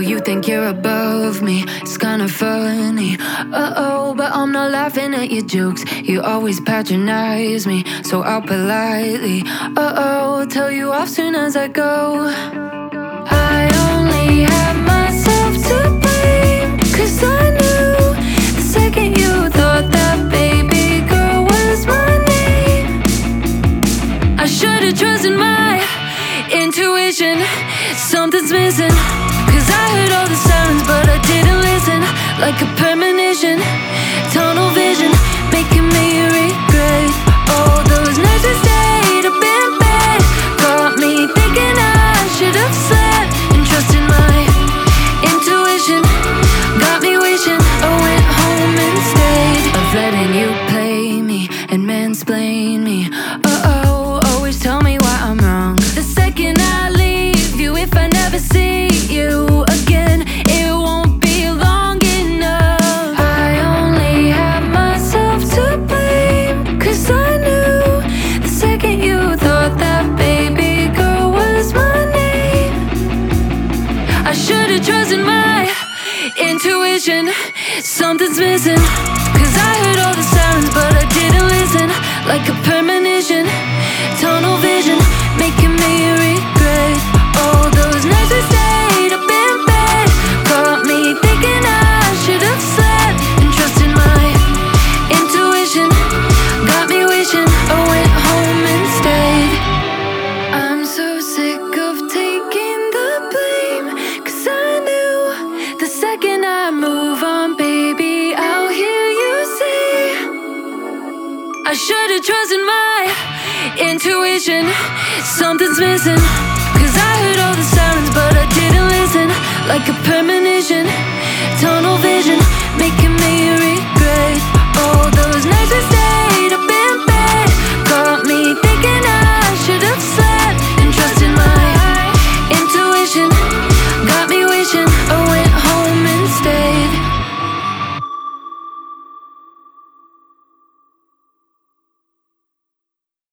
you think you're above me, it's kinda funny. Uh-oh, but I'm not laughing at your jokes. You always patronize me, so I'll politely tell you off soon as I go. I only have myself to blame, 'cause I knew the second you thought that baby girl was my name. I should've trusted my intuition. Something's missing, 'cause I heard all the sirens, but I didn't listen. Like a premonition, tunnel vision, making me regret all those nights we stayed up in bed. Got me thinking I should have slept and trusted my intuition. Got me wishing I went home instead of letting you play me and mansplain me. Always tell me why I'm wrong. The second I leave you, if I never see you again, it won't be long enough. I only have myself to blame, 'cause I knew the second you thought that baby girl was my name. I should've trusted my intuition. Something's missing, 'cause I heard all the sirens, but I didn't listen. Like a premonition, tunnel vision, making me regret all those nights we stayed up in bed. Got me thinking I should have slept and trusted my intuition. Got me wishing I went home instead. I'm so sick of taking the blame, 'cause I knew the second I move on, baby, I'll hear you say I should've trusted my intuition. Something's missing, 'cause I heard all the sirens, but I didn't listen. Like a premonition,